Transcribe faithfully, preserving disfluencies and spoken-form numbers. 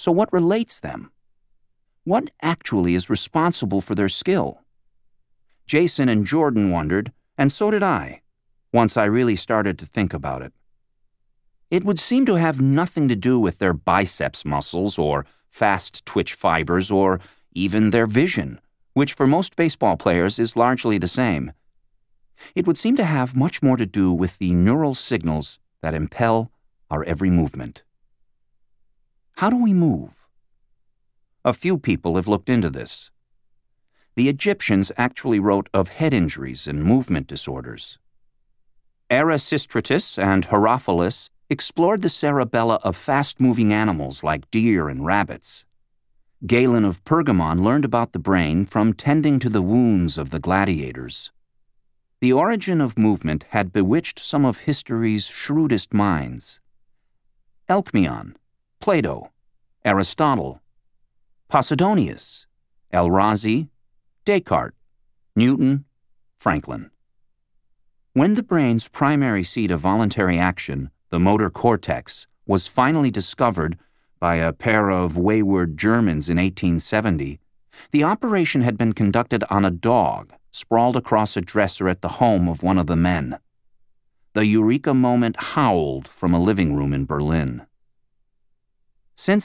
So what relates them? What actually is responsible for their skill? Jason and Jordan wondered, and so did I, once I really started to think about it. It would seem to have nothing to do with their biceps muscles or fast twitch fibers or even their vision, which for most baseball players is largely the same. It would seem to have much more to do with the neural signals that impel our every movement. How do we move? A few people have looked into this. The Egyptians actually wrote of head injuries and movement disorders. Erasistratus and Herophilus explored the cerebella of fast-moving animals like deer and rabbits. Galen of Pergamon learned about the brain from tending to the wounds of the gladiators. The origin of movement had bewitched some of history's shrewdest minds. Alcmaeon, Plato, Aristotle, Posidonius, El-Razi, Descartes, Newton, Franklin. When the brain's primary seat of voluntary action, the motor cortex, was finally discovered by a pair of wayward Germans in eighteen seventy, the operation had been conducted on a dog sprawled across a dresser at the home of one of the men. The eureka moment howled from a living room in Berlin. Since